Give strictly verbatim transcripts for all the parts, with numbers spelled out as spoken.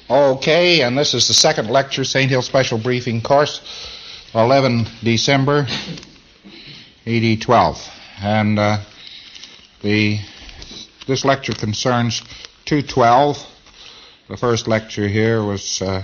Okay, and this is the second lecture, Saint Hill Special Briefing Course, eleven December, E D twelve. And uh, the this lecture concerns two twelve. The first lecture here was uh,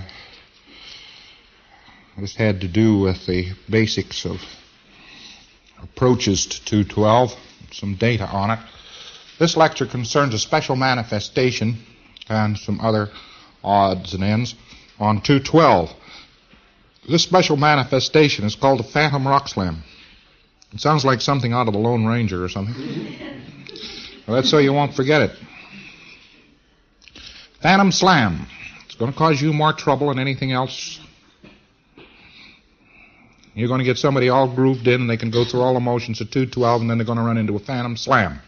this had to do with the basics of approaches to two twelve, some data on it. This lecture concerns a special manifestation and some other odds and ends on two twelve. This special manifestation is called the Phantom Rock Slam. It sounds like something out of the Lone Ranger or something. Well, that's so you won't forget it. Phantom Slam. It's going to cause you more trouble than anything else. You're going to get somebody all grooved in and they can go through all the motions of two twelve and then they're going to run into a Phantom Slam.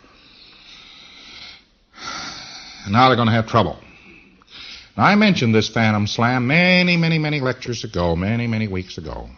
And now they're going to have trouble. Now, I mentioned this Phantom Slam many, many, many lectures ago, many, many weeks ago.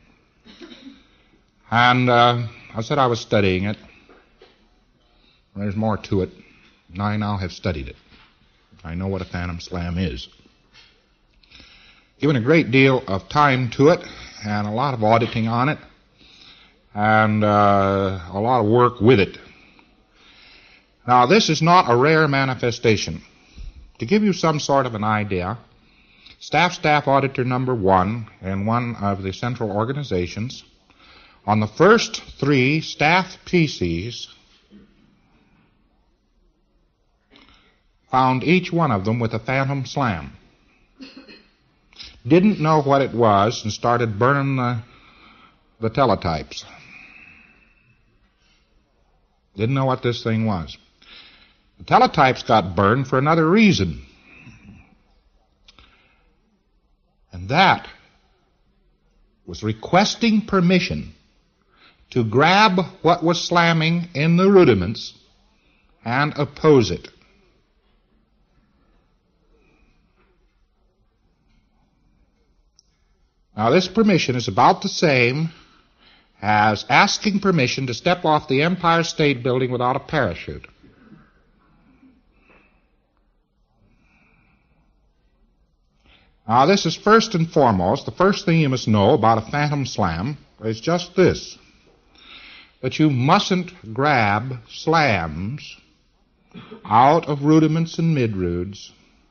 And uh, I said I was studying it. There's more to it. And I now have studied it. I know what a Phantom Slam is. Given a great deal of time to it and a lot of auditing on it and uh, a lot of work with it. Now, this is not a rare manifestation. To give you some sort of an idea, Staff Staff Auditor number one in one of the central organizations, on the first three staff P Cs, found each one of them with a Phantom Slam. Didn't know what it was and started burning the, the teletypes. Didn't know what this thing was. The teletypes got burned for another reason. And that was requesting permission to grab what was slamming in the rudiments and oppose it. Now, this permission is about the same as asking permission to step off the Empire State Building without a parachute. Now, this is first and foremost, the first thing you must know about a Phantom Slam is just this, that you mustn't grab slams out of rudiments and midrudes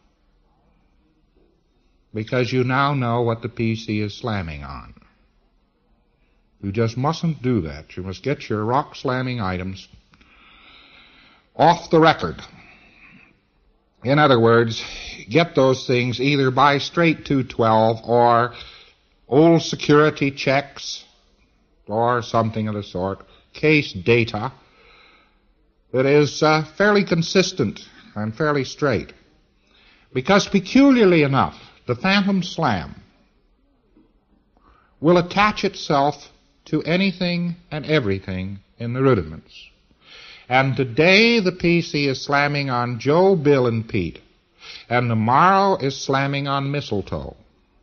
because you now know what the P C is slamming on. You just mustn't do that. You must get your rock slamming items off the record. In other words, get those things either by straight two twelve or old security checks or something of the sort, case data that is uh, fairly consistent and fairly straight. Because peculiarly enough, the Phantom Slam will attach itself to anything and everything in the rudiments. And today the P C is slamming on Joe, Bill, and Pete. And tomorrow is slamming on Mistletoe.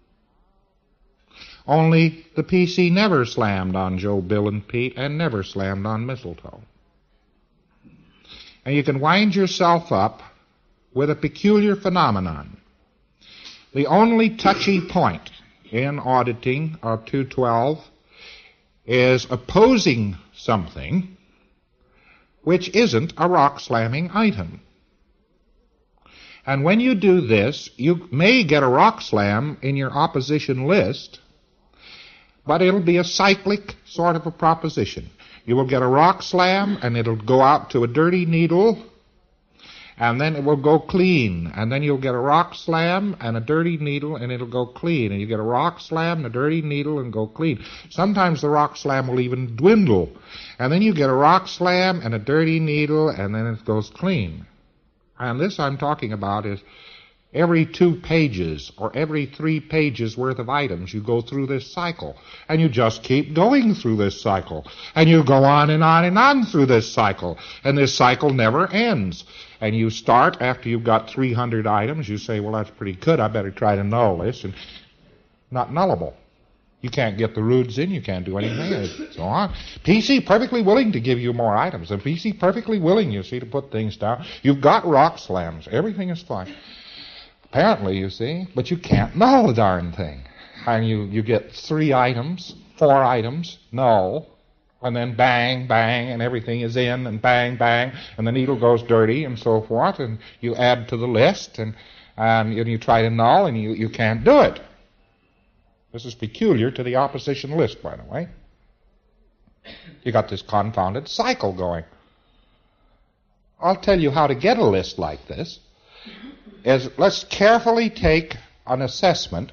Only the P C never slammed on Joe, Bill, and Pete and never slammed on Mistletoe. And you can wind yourself up with a peculiar phenomenon. The only touchy point in auditing of two twelve is opposing something which isn't a rock slamming item. And when you do this, you may get a rock slam in your opposition list, but it'll be a cyclic sort of a proposition. You will get a rock slam, and it'll go out to a dirty needle, and then it will go clean. And then you'll get a rock slam and a dirty needle, and it'll go clean. And you get a rock slam and a dirty needle and go clean. Sometimes the rock slam will even dwindle. And then you get a rock slam and a dirty needle, and then it goes clean. And this I'm talking about is every two pages or every three pages worth of items you go through this cycle. And you just keep going through this cycle. And you go on and on and on through this cycle. And this cycle never ends. And you start after you've got three hundred items. You say, well, that's pretty good. I better try to null this. And not nullable. You can't get the roots in. You can't do anything. And so on. P C perfectly willing to give you more items. And P C perfectly willing, you see, to put things down. You've got rock slams. Everything is fine. Apparently, you see, but you can't null the darn thing. And you, you get three items, four items, null, and then bang, bang, and everything is in, and bang, bang, and the needle goes dirty, and so forth, and you add to the list, and, and you try to null, and you, you can't do it. This is peculiar to the opposition list, by the way. You got this confounded cycle going. I'll tell you how to get a list like this. Is let's carefully take an assessment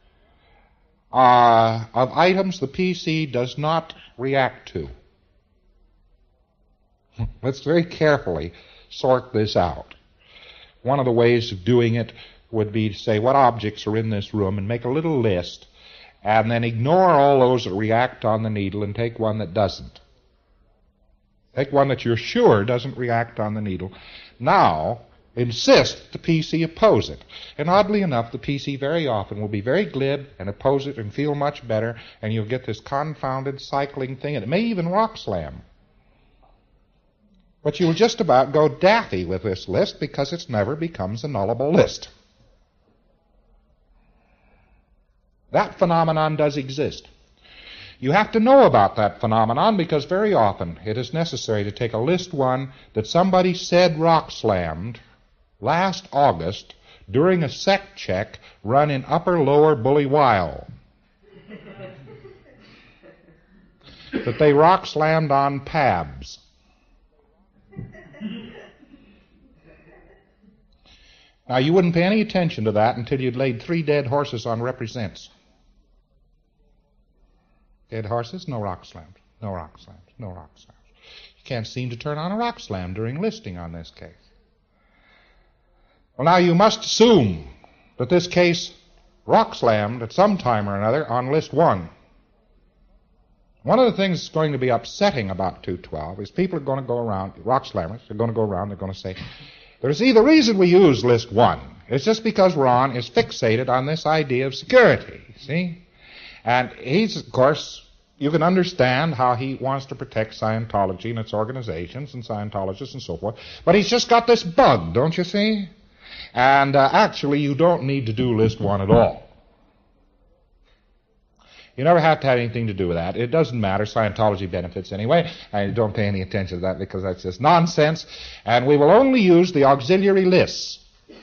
uh, of items the P C does not react to. Let's very carefully sort this out. One of the ways of doing it would be to say what objects are in this room and make a little list, and then ignore all those that react on the needle and take one that doesn't. Take one that you're sure doesn't react on the needle. Now, insist that the P C oppose it. And oddly enough, the P C very often will be very glib and oppose it and feel much better, and you'll get this confounded cycling thing, and it may even rock slam. But you'll just about go daffy with this list because it never becomes a nullable list. That phenomenon does exist. You have to know about that phenomenon because very often it is necessary to take a list one that somebody said rock slammed last August during a sec check run in Upper Lower Bully Weil. That they rock slammed on P A B S. Now, you wouldn't pay any attention to that until you'd laid three dead horses on represents. Dead horses, no rock slams, no rock slams, no rock slams. You can't seem to turn on a rock slam during listing on this case. Well, now you must assume that this case rock slammed at some time or another on list one. One of the things that's going to be upsetting about two twelve is people are going to go around, rock slammers are going to go around, they're going to say, there's the reason we use list one is just because Ron is fixated on this idea of security, see? And he's, of course, you can understand how he wants to protect Scientology and its organizations and Scientologists and so forth, but he's just got this bug, don't you see? And uh, actually, you don't need to do list one at all. You never have to have anything to do with that. It doesn't matter. Scientology benefits anyway. I don't pay any attention to that because that's just nonsense. And we will only use the auxiliary lists.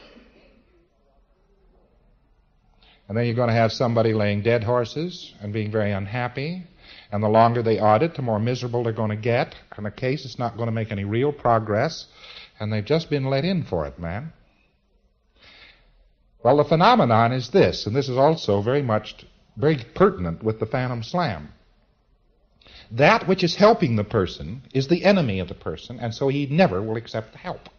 And then you're going to have somebody laying dead horses and being very unhappy. And the longer they audit, the more miserable they're going to get. And the case is not going to make any real progress. And they've just been let in for it, man. Well, the phenomenon is this, and this is also very much, very pertinent with the Phantom Slam. That which is helping the person is the enemy of the person, and so he never will accept the help.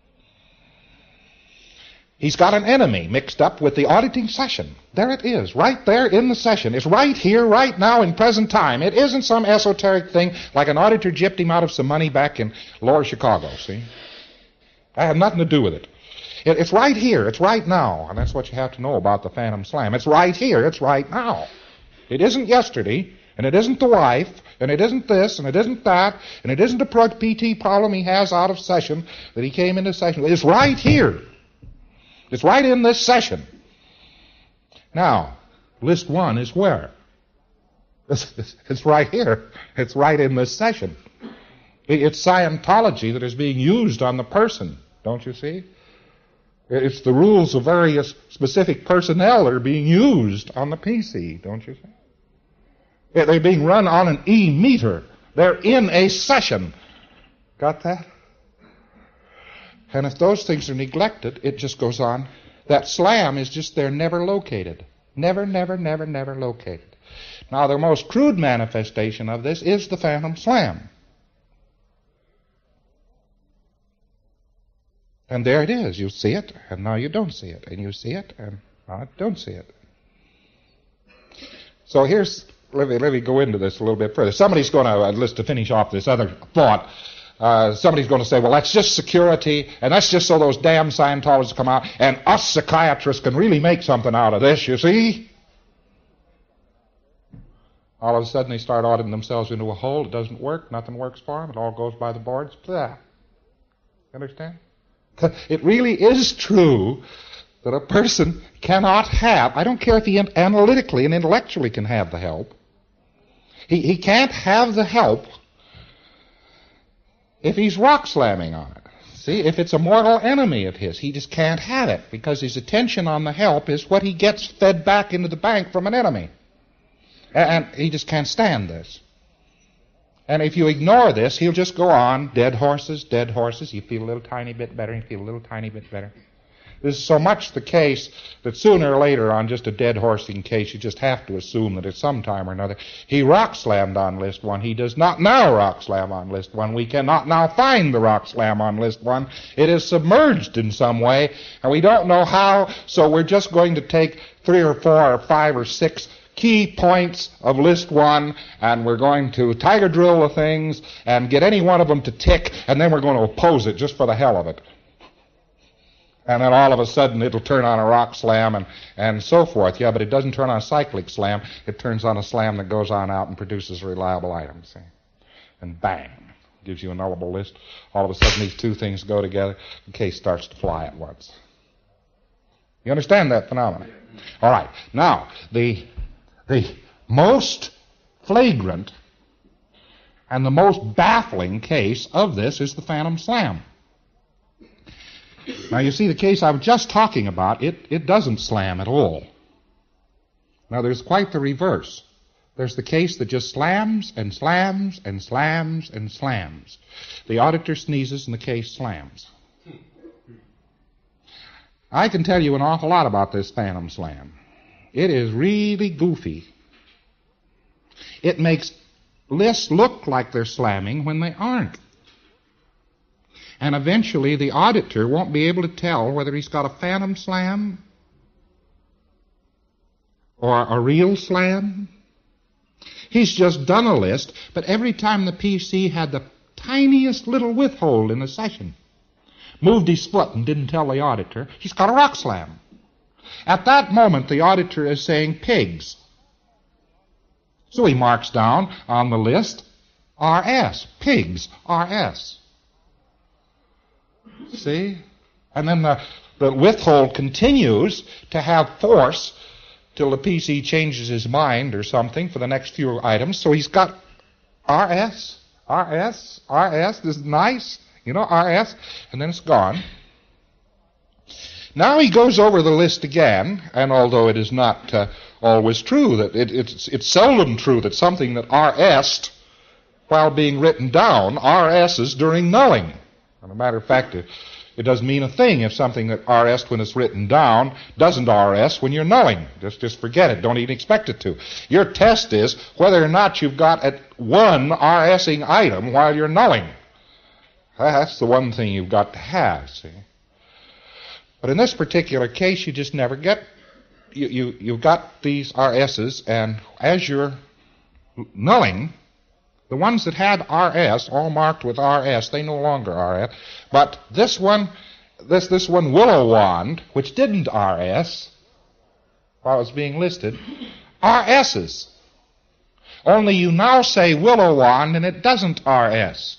He's got an enemy mixed up with the auditing session. There it is, right there in the session. It's right here, right now, in present time. It isn't some esoteric thing like an auditor gypped him out of some money back in lower Chicago, see? That had nothing to do with it. it. It's right here, it's right now, and that's what you have to know about the Phantom Slam. It's right here, it's right now. It isn't yesterday, and it isn't the wife, and it isn't this, and it isn't that, and it isn't a P T problem he has out of session that he came into session with. It's right here. It's right in this session. Now, list one is where? It's, it's right here. It's right in this session. It's Scientology that is being used on the person, don't you see? It's the rules of various specific personnel that are being used on the P C, don't you see? They're being run on an E-meter. They're in a session. Got that? And if those things are neglected, it just goes on. That slam is just there, never located. Never, never, never, never located. Now, the most crude manifestation of this is the Phantom Slam. And there it is. You see it, and now you don't see it. And you see it, and now you don't see it. So here's, let me, let me go into this a little bit further. Somebody's going to, uh, let's to finish off this other thought, Uh, somebody's going to say, well, that's just security, and that's just so those damn Scientologists come out, and us psychiatrists can really make something out of this, you see? All of a sudden they start auditing themselves into a hole. It doesn't work. Nothing works for them. It all goes by the boards. Blah. You understand? It really is true that a person cannot have. I don't care if he analytically and intellectually can have the help. He, he can't have the help if he's rock slamming on it. See, if it's a mortal enemy of his, he just can't have it because his attention on the help is what he gets fed back into the bank from an enemy. And he just can't stand this. And if you ignore this, he'll just go on, dead horses, dead horses. You feel a little tiny bit better, you feel a little tiny bit better. This is so much the case that sooner or later on just a dead horsing case, you just have to assume that at some time or another he rock slammed on list one. He does not now rock slam on list one. We cannot now find the rock slam on list one. It is submerged in some way, and we don't know how, so we're just going to take three or four or five or six key points of list one, and we're going to tiger drill the things and get any one of them to tick, and then we're going to oppose it just for the hell of it. And then all of a sudden it'll turn on a rock slam and, and so forth. Yeah, but it doesn't turn on a cyclic slam. It turns on a slam that goes on out and produces a reliable item, see? And bang, gives you a nullable list. All of a sudden these two things go together. The case starts to fly at once. You understand that phenomenon? All right. Now, the, the most flagrant and the most baffling case of this is the phantom slam. Now, you see, the case I was just talking about, it, it doesn't slam at all. Now, there's quite the reverse. There's the case that just slams and slams and slams and slams. The auditor sneezes and the case slams. I can tell you an awful lot about this phantom slam. It is really goofy. It makes lists look like they're slamming when they aren't. And eventually the auditor won't be able to tell whether he's got a phantom slam or a real slam. He's just done a list, but every time the P C had the tiniest little withhold in the session, moved his foot and didn't tell the auditor, he's got a rock slam. At that moment, the auditor is saying pigs. So he marks down on the list R S, pigs, R S. See? And then the, the withhold continues to have force till the P C changes his mind or something for the next few items. So he's got R S, R S, R S. This is nice. You know, R S. And then it's gone. Now he goes over the list again, and although it is not uh, always true, that it, it's, it's seldom true that something that R S'd while being written down, R S's during nulling. As a matter of fact, it, it doesn't mean a thing if something that R S'd when it's written down doesn't R S when you're nulling. Just, just forget it. Don't even expect it to. Your test is whether or not you've got at one RSing item while you're nulling. That's the one thing you've got to have, see. But in this particular case, you just never get, you, you, you've got these R S's, and as you're nulling, the ones that had R S, all marked with R S, they no longer R S. But this one, this, this one Willow Wand, which didn't R S while it was being listed, R S's. Only you now say Willow Wand and it doesn't R S.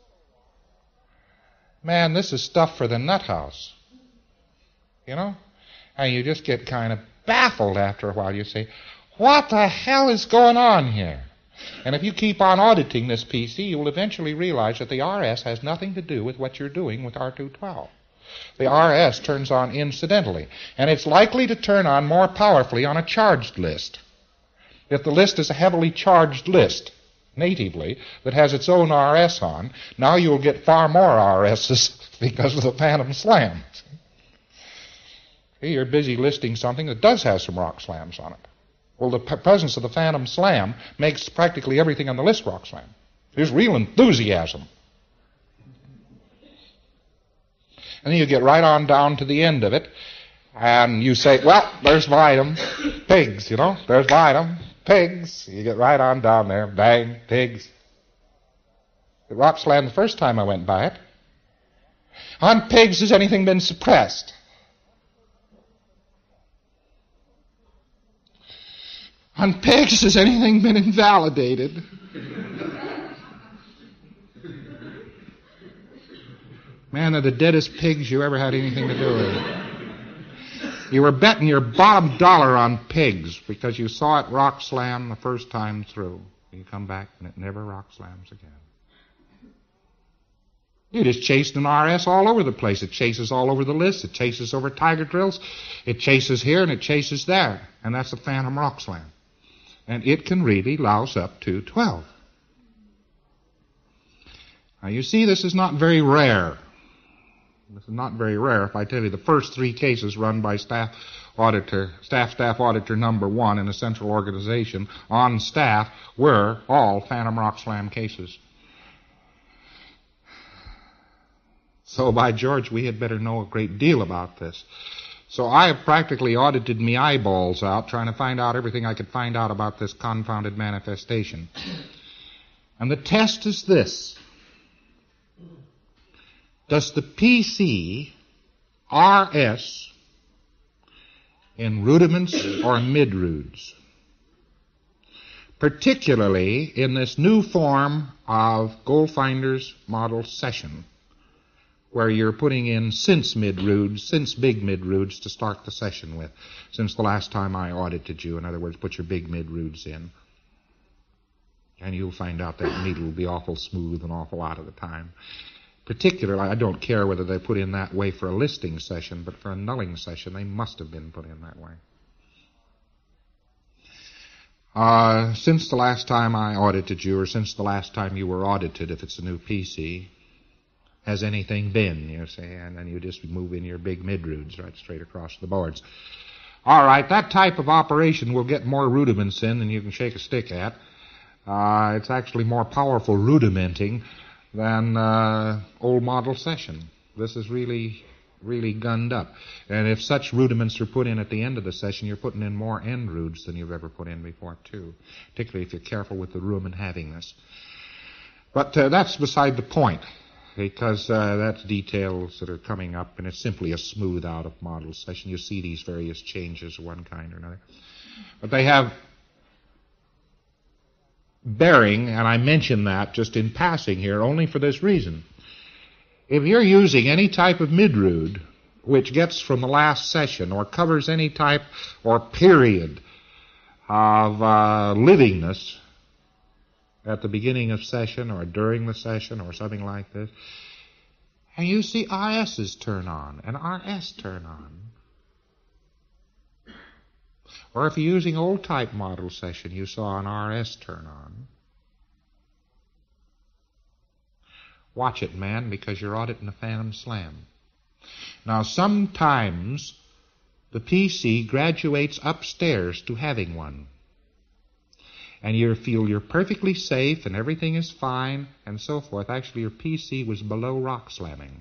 Man, this is stuff for the nut house. You know? And you just get kind of baffled after a while. You say, what the hell is going on here? And if you keep on auditing this P C, you will eventually realize that the R S has nothing to do with what you're doing with R two twelve. The R S turns on incidentally, and it's likely to turn on more powerfully on a charged list. If the list is a heavily charged list, natively, that has its own R S on, now you'll get far more R S's because of the phantom slam. See, you're busy listing something that does have some rock slams on it. Well, the p- presence of the phantom slam makes practically everything on the list rock slam. There's real enthusiasm. And then you get right on down to the end of it, and you say, well, there's my item, pigs, you know, there's my item, pigs. You get right on down there, bang, pigs. The rock slam the first time I went by it. On pigs, has anything been suppressed? On pigs, has anything been invalidated? Man, they're the deadest pigs you ever had anything to do with. You were betting your bottom dollar on pigs because you saw it rock slam the first time through. You come back and it never rock slams again. You just chased an R S all over the place. It chases all over the list. It chases over tiger drills. It chases here and it chases there. And that's a phantom rock slam. And it can really louse up to twelve. Now you see, this is not very rare. This is not very rare. If I tell you the first three cases run by staff auditor, staff staff auditor number one in a central organization on staff were all phantom rock slam cases. So by George, we had better know a great deal about this. So I have practically audited me eyeballs out trying to find out everything I could find out about this confounded manifestation. And the test is this. Does the P C R S in rudiments or midrudes? Particularly in this new form of Goldfinder's model session, where you're putting in since midrudes, since big midrudes to start the session with, since the last time I audited you. In other words, put your big midrudes in. And you'll find out that needle will be awful smooth an awful lot of the time. Particularly, I don't care whether they put in that way for a listing session, but for a nulling session, they must have been put in that way. Uh, since the last time I audited you, or since the last time you were audited, if it's a new P C, has anything been, you see, and then you just move in your big midrudes right straight across the boards. All right, that type of operation will get more rudiments in than you can shake a stick at. Uh, it's actually more powerful rudimenting than uh, old model session. This is really, really gunned up. And if such rudiments are put in at the end of the session, you're putting in more end rudes than you've ever put in before, too, particularly if you're careful with the room and having this. But uh, that's beside the point, because uh, that's details that are coming up, and it's simply a smooth out of model session. You see these various changes of one kind or another. But they have bearing, and I mention that just in passing here, only for this reason. If you're using any type of midrude which gets from the last session or covers any type or period of uh, livingness at the beginning of session or during the session or something like this, and you see R S's turn on and R S turn on, or if you're using old type model session, you saw an R S turn on. Watch it, man, because you're auditing a phantom slam. Now, sometimes the P C graduates upstairs to having one. And you feel you're perfectly safe and everything is fine and so forth. Actually, your P C was below rock slamming.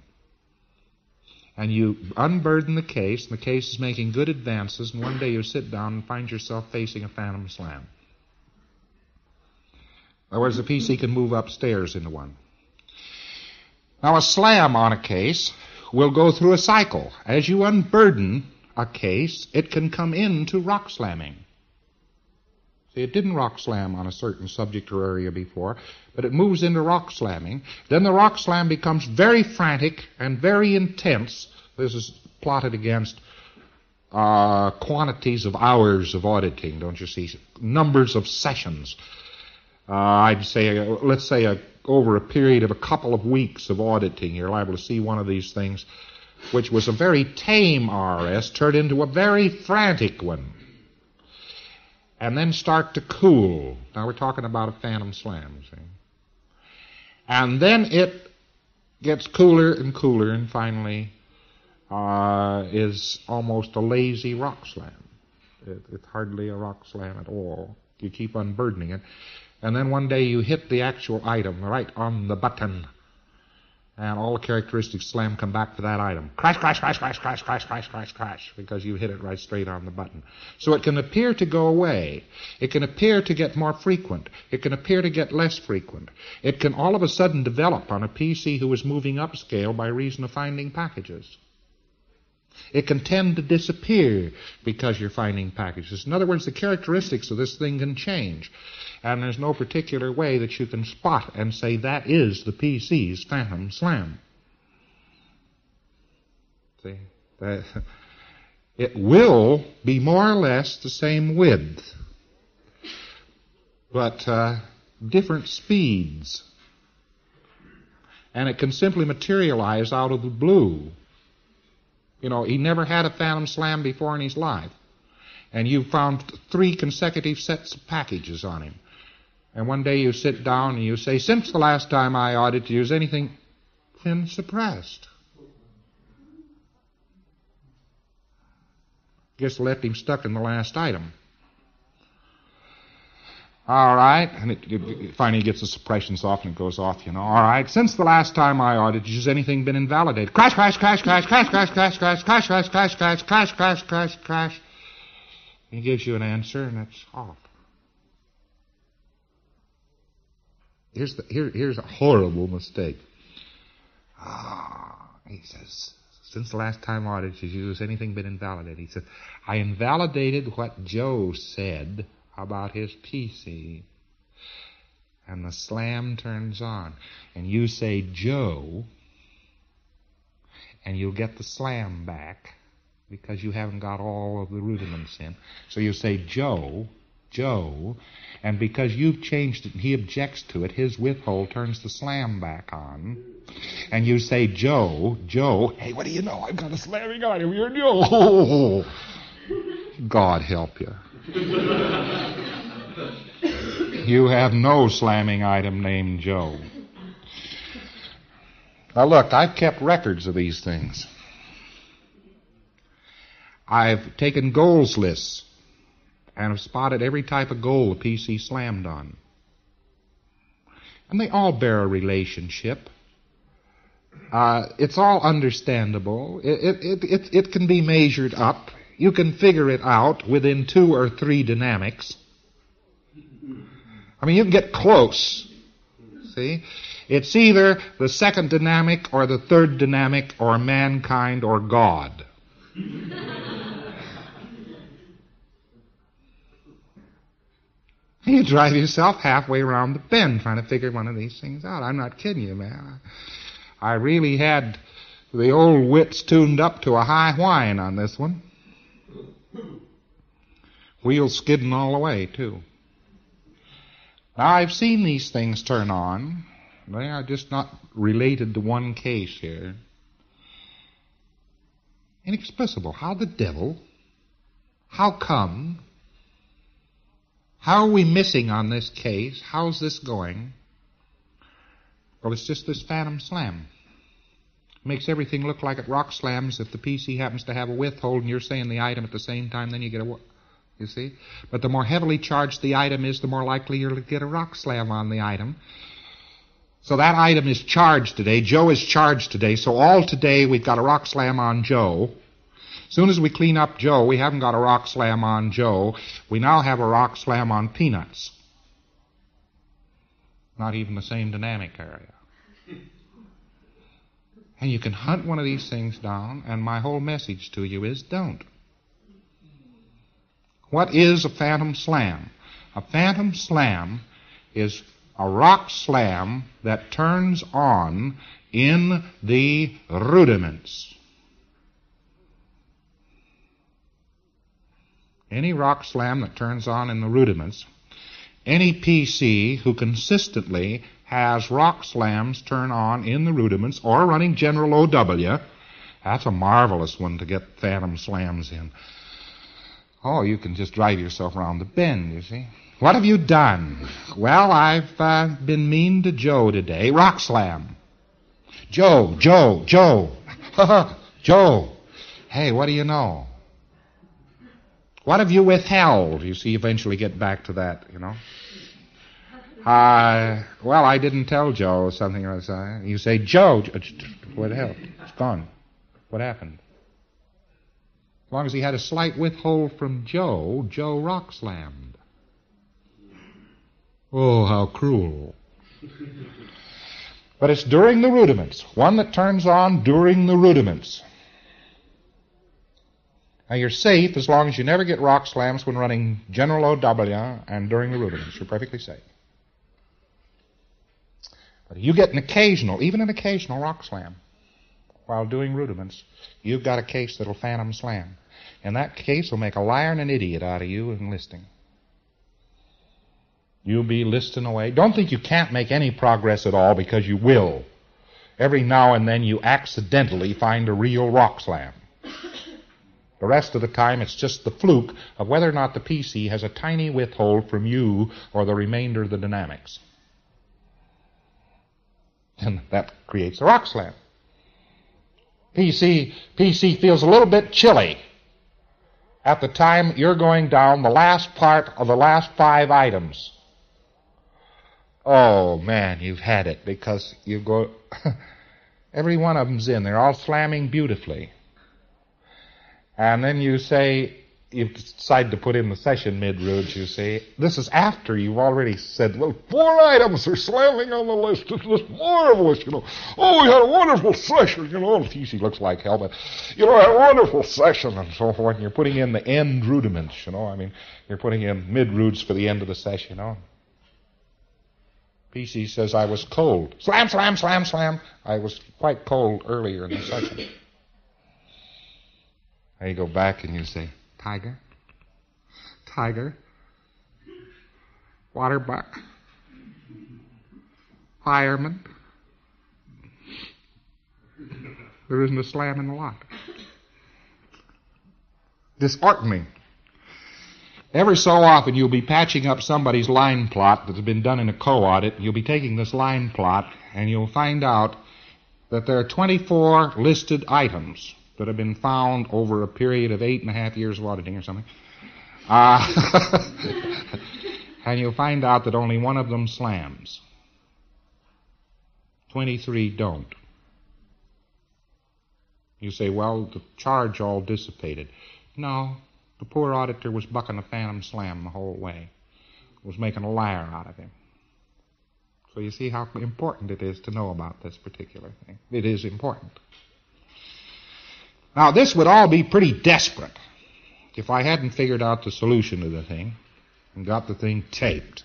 And you unburden the case, and the case is making good advances, and one day you sit down and find yourself facing a phantom slam. In other words, the P C can move upstairs into one. Now, a slam on a case will go through a cycle. As you unburden a case, it can come into rock slamming. See, it didn't rock slam on a certain subject or area before, but it moves into rock slamming. Then the rock slam becomes very frantic and very intense. This is plotted against uh, quantities of hours of auditing, don't you see? Numbers of sessions. Uh, I'd say, uh, let's say a, over a period of a couple of weeks of auditing, you're liable to see one of these things, which was a very tame R S, turn into a very frantic one. And then start to cool. Now we're talking about a phantom slam, see? And then it gets cooler and cooler and finally uh, is almost a lazy rock slam. It, it's hardly a rock slam at all. You keep unburdening it. And then one day you hit the actual item right on the button. And all the characteristics slam come back to that item. Crash, crash, crash, crash, crash, crash, crash, crash, crash, because you hit it right straight on the button. So it can appear to go away. It can appear to get more frequent. It can appear to get less frequent. It can all of a sudden develop on a P C who is moving upscale by reason of finding packages. It can tend to disappear because you're finding packages. In other words, the characteristics of this thing can change. And there's no particular way that you can spot and say that is the P C's phantom slam. See? That, It will be more or less the same width, but uh, different speeds. And it can simply materialize out of the blue. You know, he never had a phantom slam before in his life. And you found three consecutive sets of packages on him. And one day you sit down and you say, since the last time I audited you, has anything been suppressed? Just left him stuck in the last item. All right, and it, it, it finally gets the suppressions off and it goes off, you know. All right, since the last time I audited, has anything been invalidated? Crash, crash, crash, crash, crash, crash, crash, crash, crash, crash, crash, crash, crash, crash, crash, crash. He gives you an answer and it's off. Here's the here here's a horrible mistake. Ah, he says, since the last time I audited you, has anything been invalidated? He said, I invalidated what Joe said about his P C. And the slam turns on. And you say Joe, and you'll get the slam back because you haven't got all of the rudiments in. So you say Joe, Joe, and because you've changed it and he objects to it, his withhold turns the slam back on. And you say Joe, Joe, hey, what do you know? I've got a slamming item here, Joe. God help you. You have no slamming item named Joe. Now look, I've kept records of these things. I've taken goals lists and have spotted every type of goal the P C slammed on. And they all bear a relationship. Uh, it's all understandable. It, it, it, it can be measured up. You can figure it out within two or three dynamics. I mean, you can get close. See? It's either the second dynamic or the third dynamic or mankind or God. You drive yourself halfway around the bend trying to figure one of these things out. I'm not kidding you, man. I really had the old wits tuned up to a high whine on this one. Wheels skidding all the way, too. Now, I've seen these things turn on. They are just not related to one case here. Inexplicable. How the devil? How come? How are we missing on this case? How's this going? Well, it's just this phantom slam. Makes everything look like it rock slams if the P C happens to have a withhold and you're saying the item at the same time, then you get a... You see? But the more heavily charged the item is, the more likely you'll get a rock slam on the item. So that item is charged today. Joe is charged today. So all today we've got a rock slam on Joe. As soon as we clean up Joe, we haven't got a rock slam on Joe. We now have a rock slam on Peanuts. Not even the same dynamic area. And you can hunt one of these things down, and my whole message to you is don't. What is a phantom slam? A phantom slam is a rock slam that turns on in the rudiments. Any rock slam that turns on in the rudiments, any P C who consistently has rock slams turn on in the rudiments or running General O W, that's a marvelous one to get phantom slams in. Oh, you can just drive yourself around the bend, you see. What have you done? Well, I've uh, been mean to Joe today. Rock slam. Joe, Joe, Joe. Joe. Hey, what do you know? What have you withheld? You see, eventually get back to that, you know. Uh, well, I didn't tell Joe something or other. You say, Joe, what the hell? It's gone. What happened? As long as he had a slight withhold from Joe, Joe rock slammed. Oh, how cruel. But it's during the rudiments. One that turns on during the rudiments. Now, you're safe as long as you never get rock slams when running General O W and during the rudiments. You're perfectly safe. But if you get an occasional, even an occasional rock slam while doing rudiments, you've got a case that'll phantom slam. In that case, will make a liar and an idiot out of you in listing. You'll be listing away. Don't think you can't make any progress at all, because you will. Every now and then you accidentally find a real rock slam. The rest of the time it's just the fluke of whether or not the P C has a tiny withhold from you or the remainder of the dynamics. And that creates a rock slam. P C, P C feels a little bit chilly at the time you're going down the last part of the last five items. Oh, man, you've had it, because you go... every one of them's in. They're all slamming beautifully. And then you say, you decide to put in the session mid-roads, you say, this is after you've already said, well, four items are slamming on the list. It's just marvelous, you know. Oh, we had a wonderful session, you know. The T C looks like hell, but, you know, a wonderful session and so forth. And you're putting in the end rudiments, you know. I mean, you're putting in mid-roads for the end of the session, you know. P C says, I was cold. Slam, slam, slam, slam. I was quite cold earlier in the session. And you go back and you say, Tiger, Tiger, Waterbuck, Fireman. There isn't a slam in the lot. Disheartening. Every so often you'll be patching up somebody's line plot that's been done in a co-audit. You'll be taking this line plot and you'll find out that there are twenty-four listed items that have been found over a period of eight and a half years of auditing or something. Uh, and you'll find out that only one of them slams. twenty-three don't. You say, well, the charge all dissipated. No. The poor auditor was bucking a phantom slam the whole way. Was making a liar out of him. So you see how important it is to know about this particular thing. It is important. Now, this would all be pretty desperate if I hadn't figured out the solution to the thing and got the thing taped.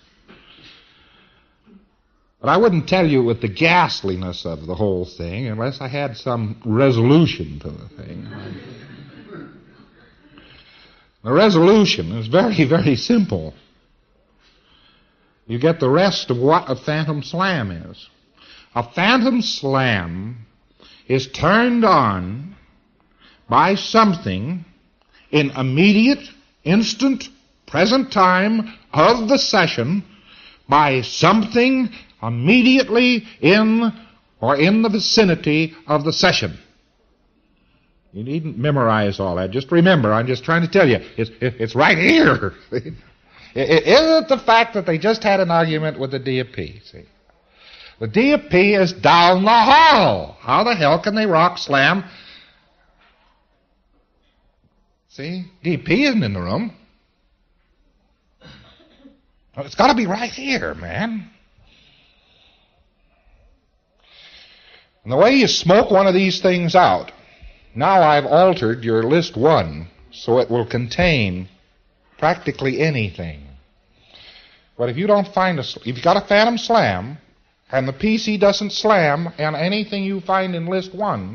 But I wouldn't tell you with the ghastliness of the whole thing unless I had some resolution to the thing. The resolution is very, very simple. You get the rest of what a phantom slam is. A phantom slam is turned on by something in immediate, instant, present time of the session, by something immediately in or in the vicinity of the session. You needn't memorize all that. Just remember, I'm just trying to tell you, it's, it's right here. It, it isn't the fact that they just had an argument with the D A P, see. The D A P is down the hall. How the hell can they rock slam? See, D A P isn't in the room. It's got to be right here, man. And the way you smoke one of these things out, now I've altered your list one so it will contain practically anything. But if you don't find a, if you've got a phantom slam and the P C doesn't slam on anything you find in list one,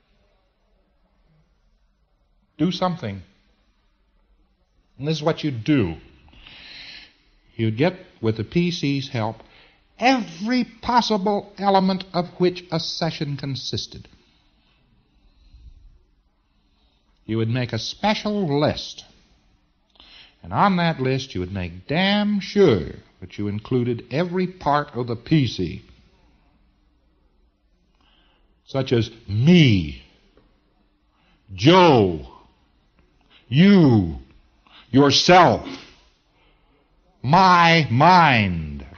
do something. And this is what you do. You get, with the P C's help, every possible element of which a session consisted. You would make a special list. And on that list you would make damn sure that you included every part of the P C. Such as me, Joe, you, yourself, my mind,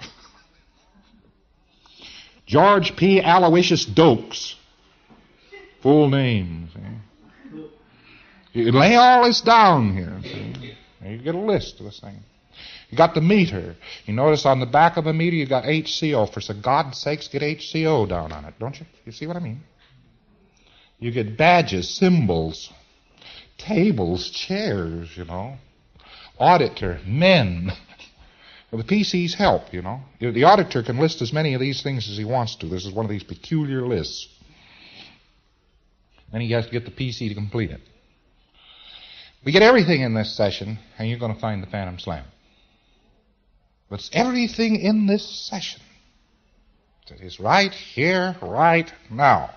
George P. Aloysius Dokes, full name. See? You lay all this down here. See? You get a list of this thing. You got the meter. You notice on the back of a meter you got H C O. For God's sakes, get H C O down on it, don't you? You see what I mean? You get badges, symbols, tables, chairs, you know. Auditor, men. With the P C's help, you know. The auditor can list as many of these things as he wants to. This is one of these peculiar lists. Then he has to get the P C to complete it. We get everything in this session, and you're going to find the Phantom Slam. But it's everything in this session that is right here, right now.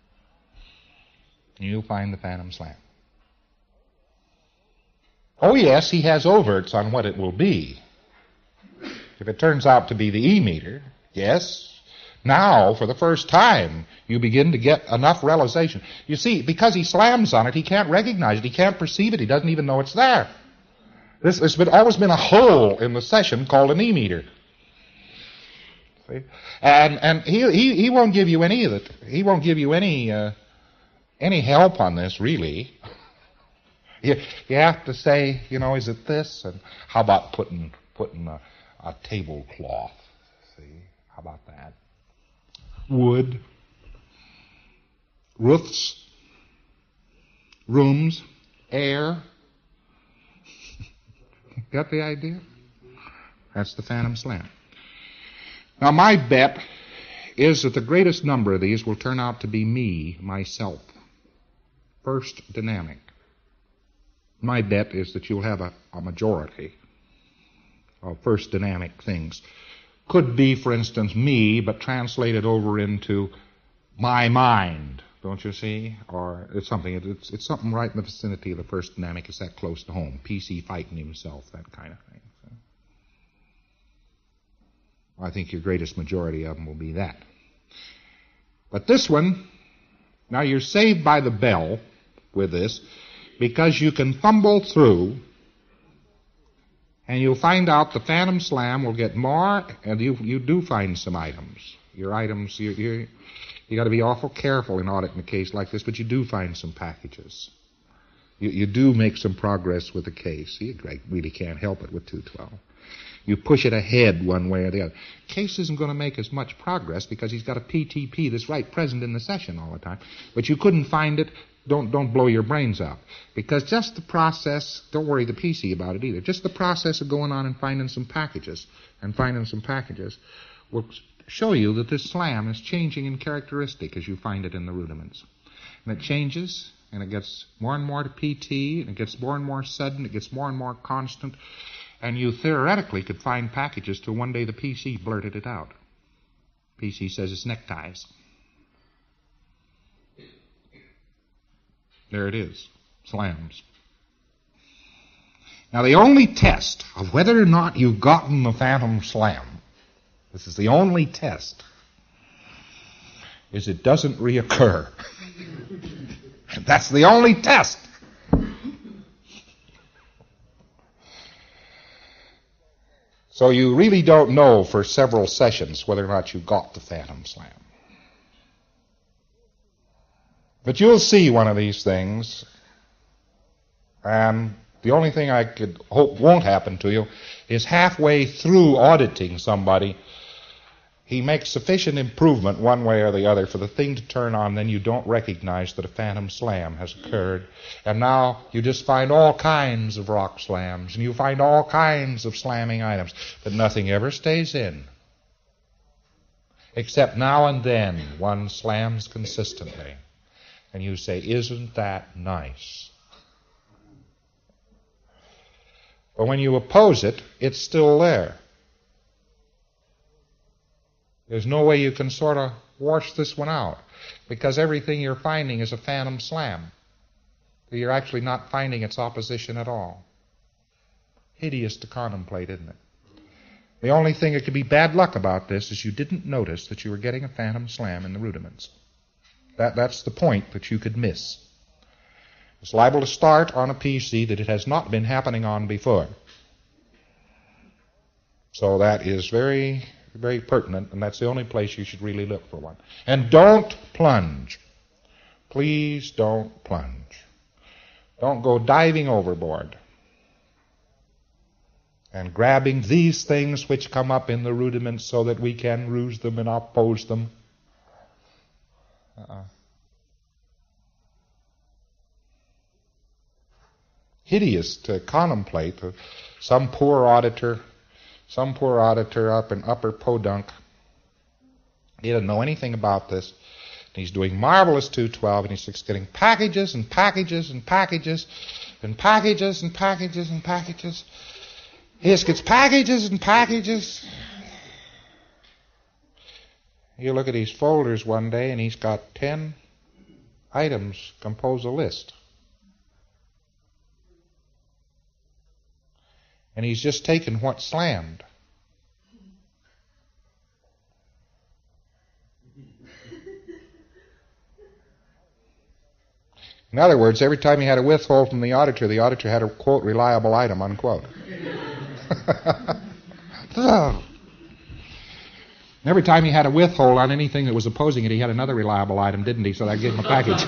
You'll find the Phantom Slam. Oh, yes, he has overts on what it will be. If it turns out to be the E meter, yes, now, for the first time, you begin to get enough realization. You see, because he slams on it, he can't recognize it, he can't perceive it, he doesn't even know it's there. This, there's been, always been a hole in the session called an E meter. See? And and he, he he won't give you any of it. He won't give you any uh, any help on this, really. You, you have to say, you know, is it this? And how about putting putting a, a tablecloth? See, how about that? Wood, roofs, rooms, air. Got the idea? That's the Phantom Slam. Now, my bet is that the greatest number of these will turn out to be me, myself. First dynamic. My bet is that you'll have a, a majority of first dynamic things. Could be, for instance, me, but translated over into my mind, don't you see? Or it's something, it's, it's something right in the vicinity of the first dynamic. It's that close to home. P C fighting himself, that kind of thing. So I think your greatest majority of them will be that. But this one, now you're saved by the bell with this, because you can fumble through and you'll find out the Phantom Slam will get more, and you you do find some items. Your items, you you you got to be awful careful in auditing a case like this, but you do find some packages. You you do make some progress with the case. You really can't help it with two twelve. You push it ahead one way or the other. Case isn't going to make as much progress because he's got a P T P that's right present in the session all the time, but you couldn't find it. Don't don't blow your brains out. Because just the process, don't worry the P C about it either, just the process of going on and finding some packages, and finding some packages, will show you that this slam is changing in characteristic as you find it in the rudiments. And it changes, and it gets more and more to P T, and it gets more and more sudden, it gets more and more constant, and you theoretically could find packages till one day the P C blurted it out. P C says it's neckties. There it is. Slams. Now, the only test of whether or not you've gotten the Phantom Slam, this is the only test, is it doesn't reoccur. That's the only test. So you really don't know for several sessions whether or not you got the Phantom Slam. But you'll see one of these things, and the only thing I could hope won't happen to you is halfway through auditing somebody, he makes sufficient improvement one way or the other for the thing to turn on, then you don't recognize that a Phantom Slam has occurred. And now you just find all kinds of rock slams, and you find all kinds of slamming items, but nothing ever stays in. Except now and then one slams consistently. And you say, isn't that nice? But when you oppose it, it's still there. There's no way you can sort of wash this one out, because everything you're finding is a Phantom Slam. You're actually not finding its opposition at all. Hideous to contemplate, isn't it? The only thing that could be bad luck about this is you didn't notice that you were getting a Phantom Slam in the rudiments. That, that's the point that you could miss. It's liable to start on a P C that it has not been happening on before. So that is very, very pertinent, and that's the only place you should really look for one. And don't plunge. Please don't plunge. Don't go diving overboard and grabbing these things which come up in the rudiments so that we can ruse them and oppose them. Uh-uh. Hideous to contemplate. Some poor auditor, some poor auditor up in Upper Podunk, he doesn't know anything about this. He's doing marvelous two twelve, and he's just getting packages and packages and packages, and packages and packages and packages. He just gets packages and packages. You look at his folders one day and he's got ten items compose a list. And he's just taken what's slammed. In other words, every time he had a withhold from the auditor, the auditor had a, quote, reliable item, unquote. Oh. Every time he had a withhold on anything that was opposing it, he had another reliable item, didn't he? So that gave him a package.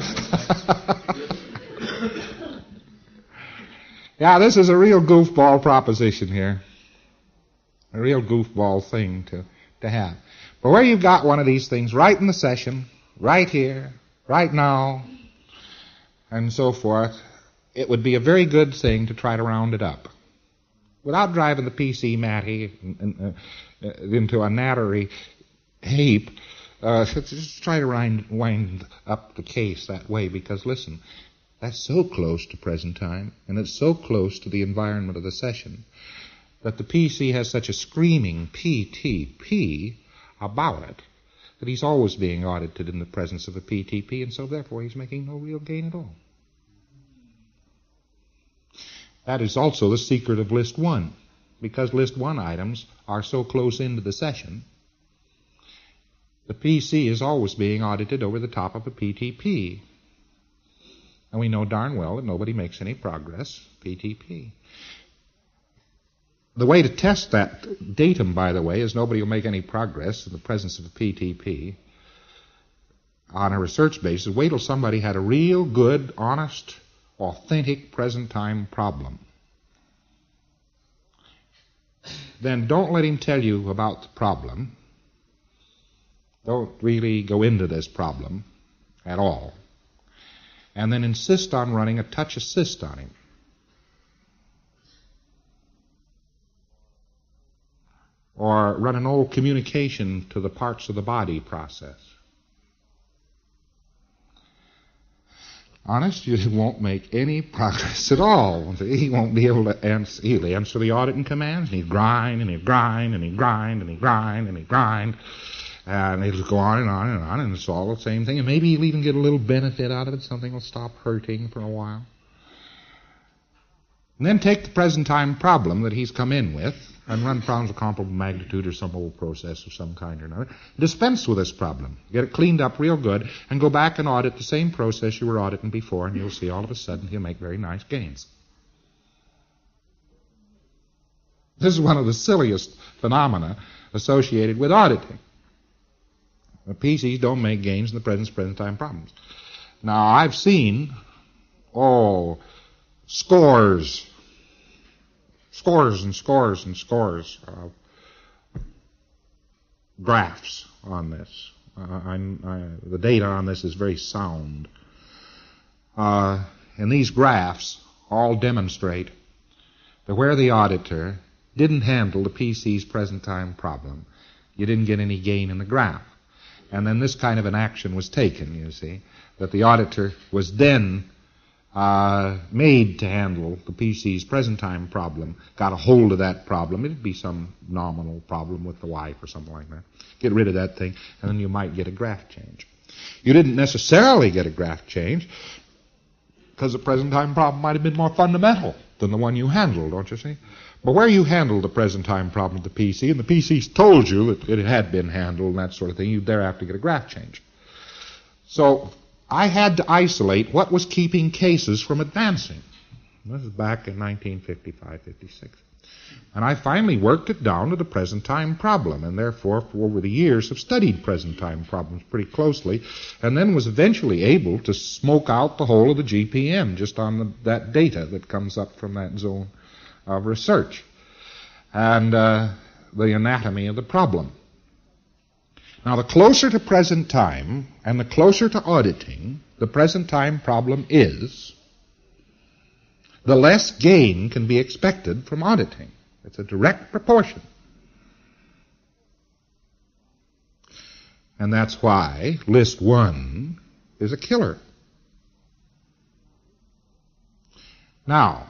Yeah, this is a real goofball proposition here. A real goofball thing to, to have. But where you've got one of these things right in the session, right here, right now, and so forth, it would be a very good thing to try to round it up. Without driving the P C Matty in, uh, into a nattery heap, uh, just try to wind, wind up the case that way, because listen, that's so close to present time, and it's so close to the environment of the session, that the P C has such a screaming P T P about it, that he's always being audited in the presence of a P T P, and so therefore he's making no real gain at all. That is also the secret of list one, because list one items are so close into the session, the P C is always being audited over the top of a P T P. And we know darn well that nobody makes any progress, P T P. The way to test that datum, by the way, is nobody will make any progress in the presence of a P T P on a research basis. Wait till somebody had a real good, honest, authentic present time problem. Then don't let him tell you about the problem. Don't really go into this problem at all. And then insist on running a touch assist on him. Or run an old communication to the parts of the body process. Honest, you won't make any progress at all. He won't be able to answer. He'll answer the auditing commands, and he'll grind, and he'll grind, and he'll grind, and he'll grind, and he'll grind. And it'll go on and on and on, and it's all the same thing. And maybe he'll even get a little benefit out of it. Something will stop hurting for a while. And then take the present time problem that he's come in with and run problems of comparable magnitude or some old process of some kind or another. Dispense with this problem. Get it cleaned up real good and go back and audit the same process you were auditing before, and you'll see all of a sudden he'll make very nice gains. This is one of the silliest phenomena associated with auditing. The P Cs don't make gains in the present present time problems. Now, I've seen, oh, scores, scores and scores and scores of graphs on this. Uh, I, I, the data on this is very sound. Uh, and these graphs all demonstrate that where the auditor didn't handle the P C's present time problem, you didn't get any gain in the graph. And then this kind of an action was taken, you see, that the auditor was then uh, made to handle the P C's present time problem, got a hold of that problem. It'd be some nominal problem with the wife or something like that. Get rid of that thing, and then you might get a graph change. You didn't necessarily get a graph change because the present time problem might have been more fundamental than the one you handled, don't you see? But where you handled the present time problem with the P C, and the P C's told you that it had been handled and that sort of thing, you'd thereafter get a graph change. So I had to isolate what was keeping cases from advancing. This is back in nineteen fifty-five fifty-six. And I finally worked it down to the present time problem, and therefore for over the years have studied present time problems pretty closely, and then was eventually able to smoke out the whole of the G P M just on the, that data that comes up from that zone of research and uh, the anatomy of the problem. Now, the closer to present time and the closer to auditing the present time problem is, the less gain can be expected from auditing. It's a direct proportion. And that's why list one is a killer. Now,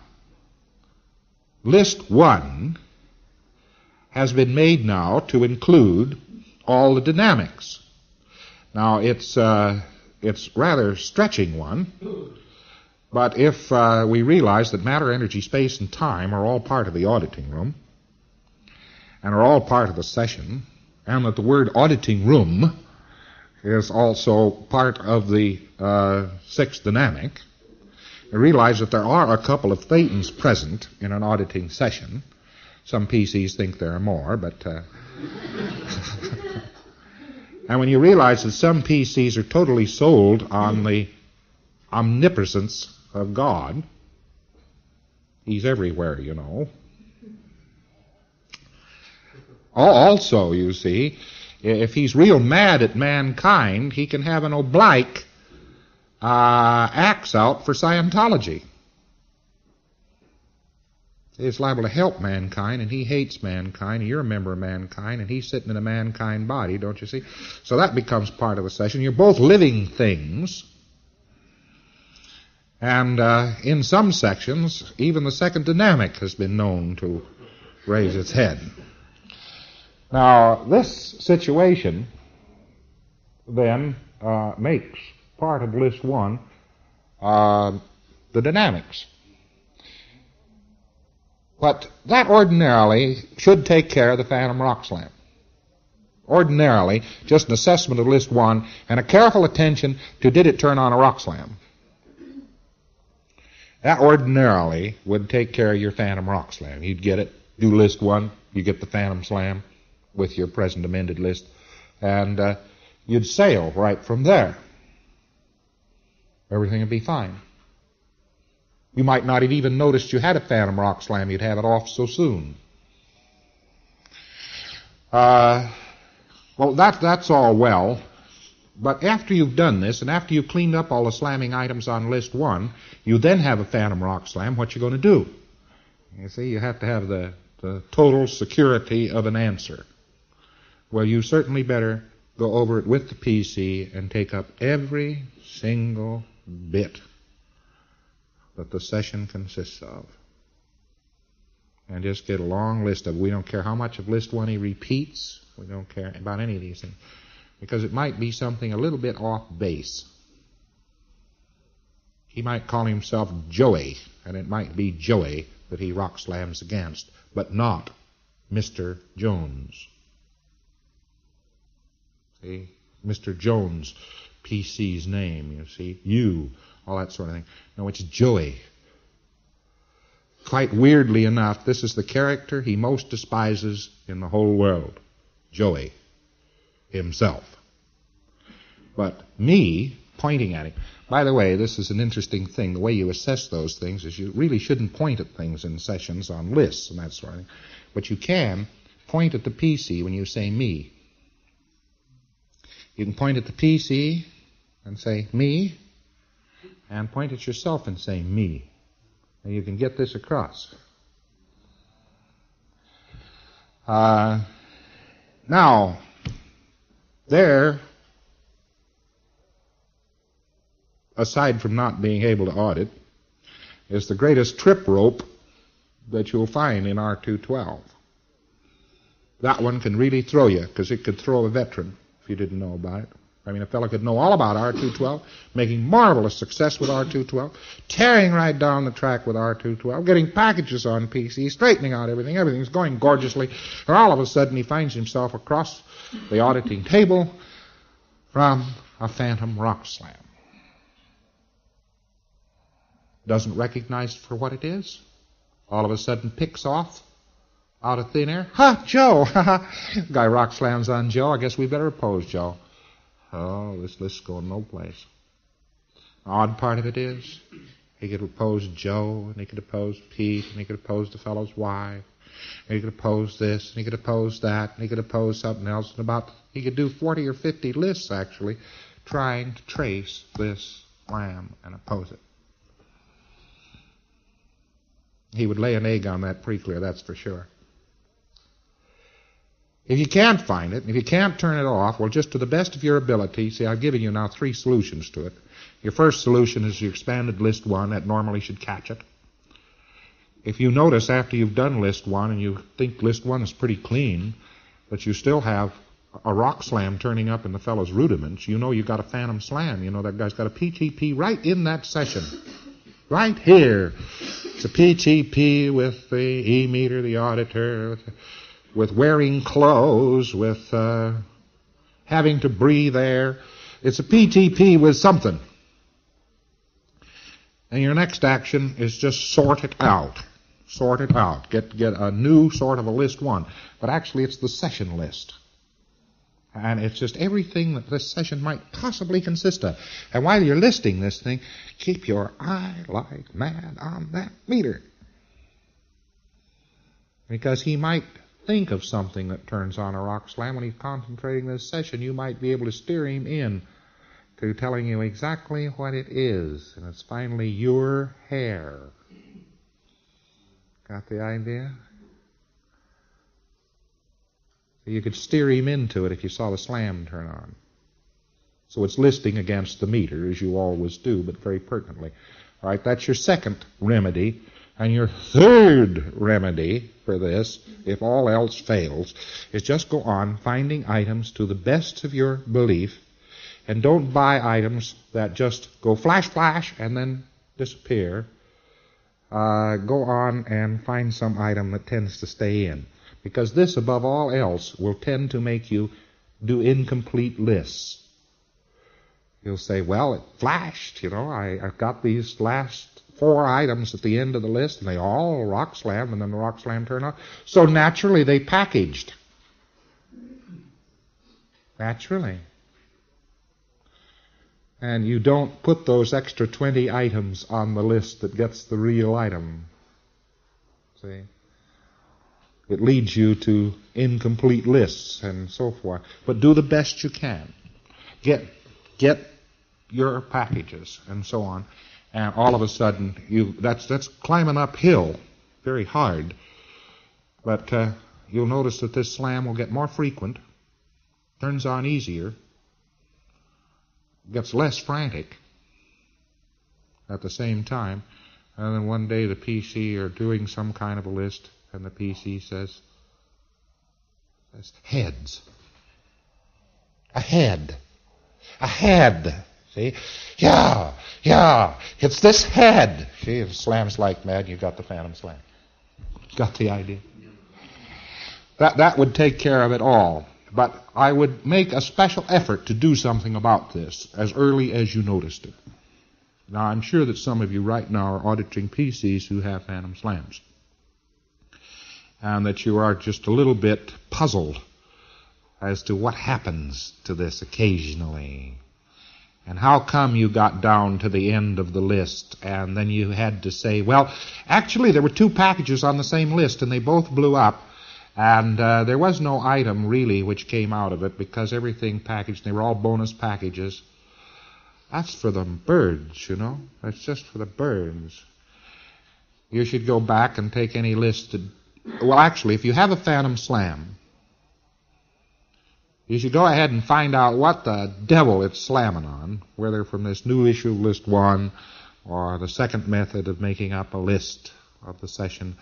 list one has been made now to include all the dynamics. Now, it's uh, it's rather stretching one, but if uh, we realize that matter, energy, space, and time are all part of the auditing room, and are all part of the session, and that the word auditing room is also part of the uh, sixth dynamic, we realize that there are a couple of thetans present in an auditing session. Some P Cs think there are more, but... Uh, and when you realize that some P Cs are totally sold on the omnipotence of God, He's everywhere, you know. Also, you see, if He's real mad at mankind, He can have an oblique uh, axe out for Scientology. He's liable to help mankind, and He hates mankind, and you're a member of mankind, and He's sitting in a mankind body, don't you see? So that becomes part of the session. You're both living things. And uh, in some sections, even the second dynamic has been known to raise its head. Now, this situation then uh, makes part of list one uh, the dynamics. But that ordinarily should take care of the phantom rock slam. Ordinarily, just an assessment of list one and a careful attention to did it turn on a rock slam. That ordinarily would take care of your phantom rock slam. You'd get it, do list one, you get the phantom slam with your present amended list, and uh, you'd sail right from there. Everything would be fine. You might not have even noticed you had a phantom rock slam. You'd have it off so soon. Uh, well, that, that's all well. But after you've done this, and after you've cleaned up all the slamming items on list one, you then have a phantom rock slam. What you going to do? You see, you have to have the, the total security of an answer. Well, you certainly better go over it with the P C and take up every single bit that the session consists of. And just get a long list of, we don't care how much of list one he repeats, we don't care about any of these things, because it might be something a little bit off base. He might call himself Joey, and it might be Joey that he rock slams against, but not Mister Jones. See? Mister Jones, P C's name, you see, you, all that sort of thing. No, it's Joey. Quite weirdly enough, this is the character he most despises in the whole world. Joey himself. But me pointing at him. By the way, this is an interesting thing. The way you assess those things is you really shouldn't point at things in sessions on lists and that sort of thing. But you can point at the P C when you say me. You can point at the P C and say me, and point at yourself and say me. And you can get this across. Uh, now, there, aside from not being able to audit, is the greatest trip rope that you'll find in R two twelve. That one can really throw you, because it could throw a veteran if you didn't know about it. I mean, a fellow could know all about R two twelve, making marvelous success with R two twelve, tearing right down the track with R two twelve, getting packages on P C, straightening out everything, everything's going gorgeously, or all of a sudden he finds himself across the auditing table from a phantom rock slam. Doesn't recognize it for what it is. All of a sudden picks off out of thin air. Ha, Joe! Guy rock slams on Joe. I guess we better oppose Joe. Oh, this list's going no place. The odd part of it is, he could oppose Joe, and he could oppose Pete, and he could oppose the fellow's wife, and he could oppose this, and he could oppose that, and he could oppose something else, and about, he could do forty or fifty lists, actually, trying to trace this lamb and oppose it. He would lay an egg on that pretty clear, that's for sure. If you can't find it, if you can't turn it off, well, just to the best of your ability, see, I've given you now three solutions to it. Your first solution is your expanded list one. That normally should catch it. if you notice after you've done list one and you think list one is pretty clean, but you still have a rock slam turning up in the fellow's rudiments, you know you've got a phantom slam. You know that guy's got a P T P right in that session. Right here. It's a P T P with the E-meter, the auditor, with, with wearing clothes, with uh, having to breathe air. It's a P T P with something. And your next action is just sort it out. Sort it out. Get, get a new sort of a list one. But actually it's the session list. And it's just everything that this session might possibly consist of. And while you're listing this thing, keep your eye like mad on that meter. Because he might think of something that turns on a rock slam when he's concentrating this session. You might be able to steer him in to telling you exactly what it is. And it's finally your hair. Got the idea? You could steer him into it if you saw the slam turn on. So it's listing against the meter, as you always do, but very pertinently. All right, that's your second remedy. And your third remedy for this, if all else fails, is just go on finding items to the best of your belief, and don't buy items that just go flash, flash, and then disappear. Uh, go on and find some item that tends to stay in. Because this, above all else, will tend to make you do incomplete lists. You'll say, well, it flashed, you know, I, I've got these last four items at the end of the list, and they all rock slam, and then the rock slam turned on. So naturally, they packaged. Naturally. And you don't put those extra twenty items on the list that gets the real item. See? It leads you to incomplete lists and so forth. But do the best you can. Get get your packages and so on. And all of a sudden, you that's that's climbing uphill very hard. But uh, you'll notice that this slam will get more frequent, turns on easier, gets less frantic at the same time. And then one day the P C are doing some kind of a list, and the P C says, says, heads. A head. A head. See? Yeah, yeah, it's this head. See, if it slams like mad, you've got the phantom slam. Got the idea? That, that would take care of it all. But I would make a special effort to do something about this as early as you noticed it. Now, I'm sure that some of you right now are auditing P Cs who have phantom slams, and that you are just a little bit puzzled as to what happens to this occasionally. And how come you got down to the end of the list and then you had to say, well, actually there were two packages on the same list and they both blew up, and uh, there was no item really which came out of it because everything packaged, they were all bonus packages. That's for the birds, you know. That's just for the birds. You should go back and take any listed. Well, actually, if you have a phantom slam, you should go ahead and find out what the devil it's slamming on, whether from this new issue list one or the second method of making up a list of the session,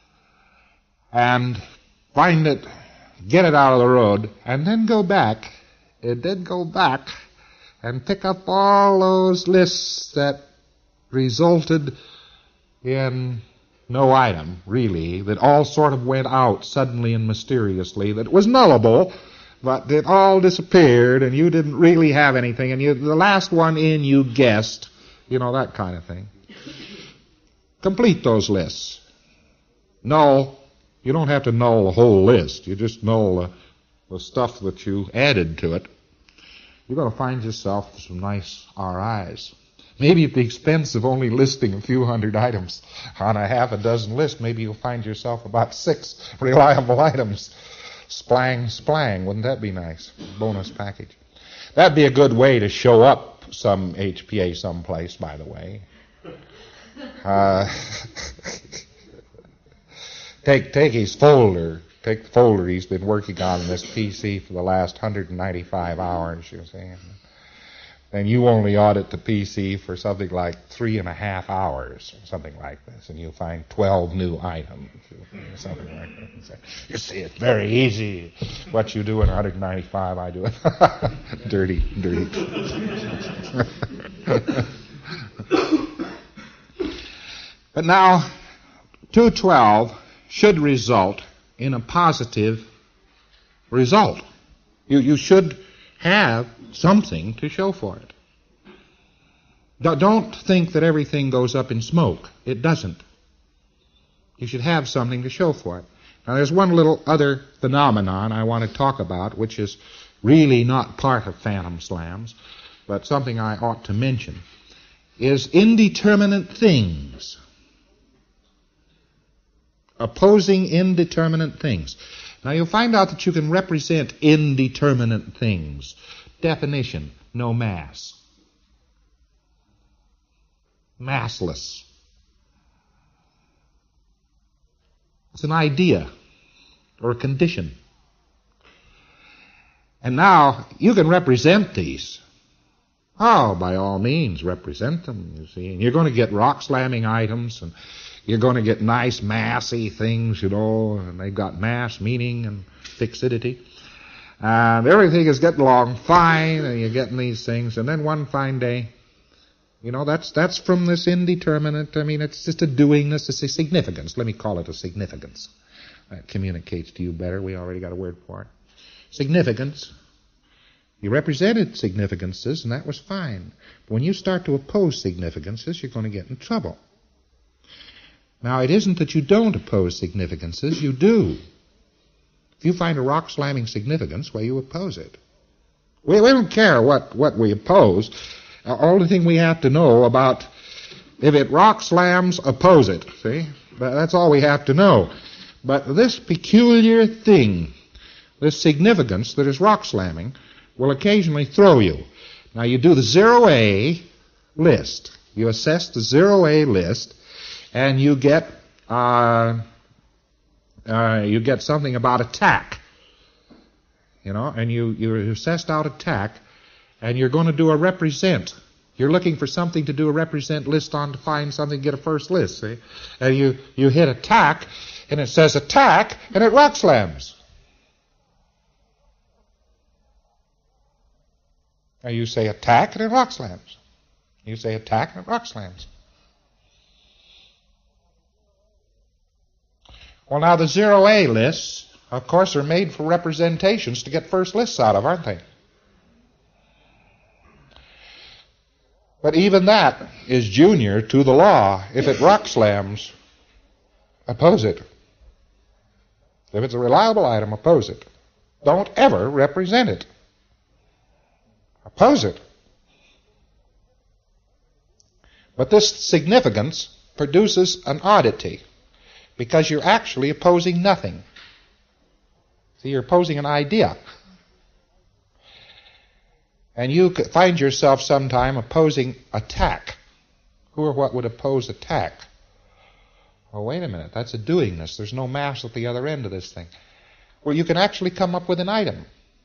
and find it, get it out of the road, and then go back, and then go back and pick up all those lists that resulted in no item, really, that all sort of went out suddenly and mysteriously, that was nullable, but it all disappeared, and you didn't really have anything, and you, the last one in you guessed, you know, that kind of thing. Complete those lists. Null. You don't have to null the whole list. You just null the, the stuff that you added to it. You're going to find yourself some nice R Is. Maybe at the expense of only listing a few hundred items on a half a dozen list, maybe you'll find yourself about six reliable items. Splang, splang. Wouldn't that be nice? Bonus package. That'd be a good way to show up some H P A someplace, by the way. Uh, take, take his folder. Take the folder he's been working on in this P C for the last one hundred ninety-five hours, you see. and you only audit the P C for something like three and a half hours, or something like this, and you'll find twelve new items, or something like that. You see, it's very easy. What you do in one hundred ninety-five, I do it. dirty, dirty. But now, two twelve should result in a positive result. You, you should have something to show for it. Don't think that everything goes up in smoke. It doesn't. You should have something to show for it. Now, there's one little other phenomenon I want to talk about, which is really not part of phantom slams, but something I ought to mention, is indeterminate things. Opposing indeterminate things. Now, you'll find out that you can represent indeterminate things. Definition: no mass. Massless. It's an idea or a condition. And now, you can represent these. Oh, by all means, represent them, you see. And you're going to get rock-slamming items, and you're going to get nice, massy things, you know, and they've got mass, meaning, and fixity. And everything is getting along fine, and you're getting these things, and then one fine day, you know, that's that's from this indeterminate, I mean, it's just a doingness, it's a significance. Let me call it a significance. That communicates to you better. We already got a word for it. Significance. You represented significances, and that was fine. But when you start to oppose significances, you're going to get in trouble. Now, it isn't that you don't oppose significances, you do. If you find a rock-slamming significance, well, you oppose it. We, we don't care what, what we oppose. The only thing we have to know about, if it rock-slams, oppose it, see? That's all we have to know. But this peculiar thing, this significance that is rock-slamming, will occasionally throw you. Now, you do the zero-A list. You assess the zero-A list, and you get uh, uh, you get something about attack, you know, and you you assessed out attack, and you're going to do a represent. You're looking for something to do a represent list on to find something to get a first list, see? And you you hit attack, and it says attack, and it rock slams. Now you say attack, and it rock slams. You say attack, and it rock slams. Well, now the zero-A lists, of course, are made for representations to get first lists out of, aren't they? But even that is junior to the law. If it rock slams, oppose it. If it's a reliable item, oppose it. Don't ever represent it. Oppose it. But this significance produces an oddity, because you're actually opposing nothing. See, you're opposing an idea. And you find yourself sometime opposing attack. Who or what would oppose attack? Oh, wait a minute, that's a doingness. There's no mass at the other end of this thing. Well, you can actually come up with an item.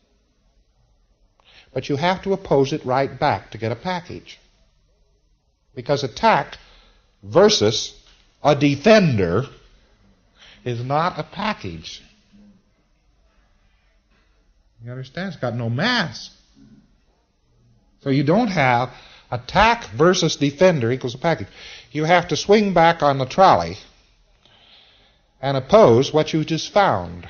But you have to oppose it right back to get a package. Because attack versus a defender is not a package. You understand? It's got no mass. So you don't have attack versus defender equals a package. You have to swing back on the trolley and oppose what you just found.